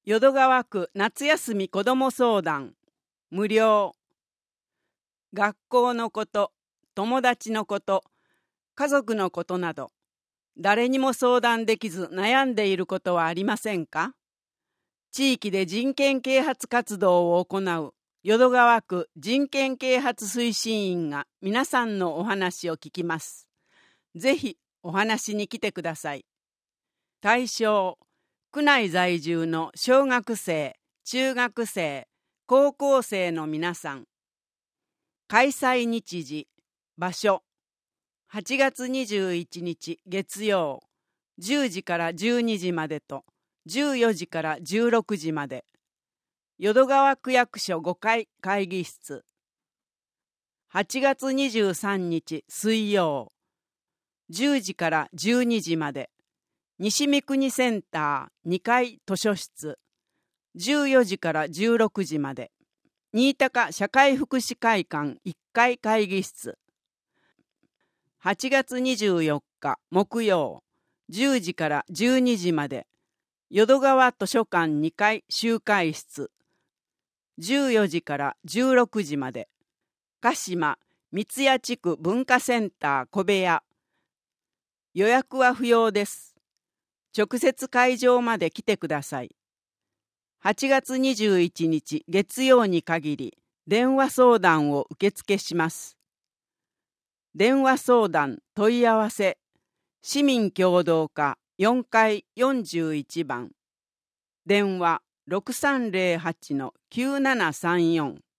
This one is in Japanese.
淀川区夏休み子ども相談無料。学校のこと、友達のこと、家族のことなど、誰にも相談できず悩んでいることはありませんか？地域で人権啓発活動を行う淀川区人権啓発推進員が皆さんのお話を聞きます。ぜひお話に来てください。対象、区内在住の小学生、中学生、高校生の皆さん。開催日時、場所、8月21日月曜、10時から12時までと14時から16時まで。淀川区役所5階会議室。8月23日水曜、10時から12時まで。西三国センター2階図書室。14時から16時まで。新高社会福祉会館1階会議室。8月24日木曜、10時から12時まで。淀川図書館2階集会室。14時から16時まで。鹿島三ツ谷地区文化センター小部屋。予約は不要です。直接会場まで来てください。8月21日月曜に限り電話相談を受付します。電話相談問い合わせ市民協働課4階41番。電話 6308-9734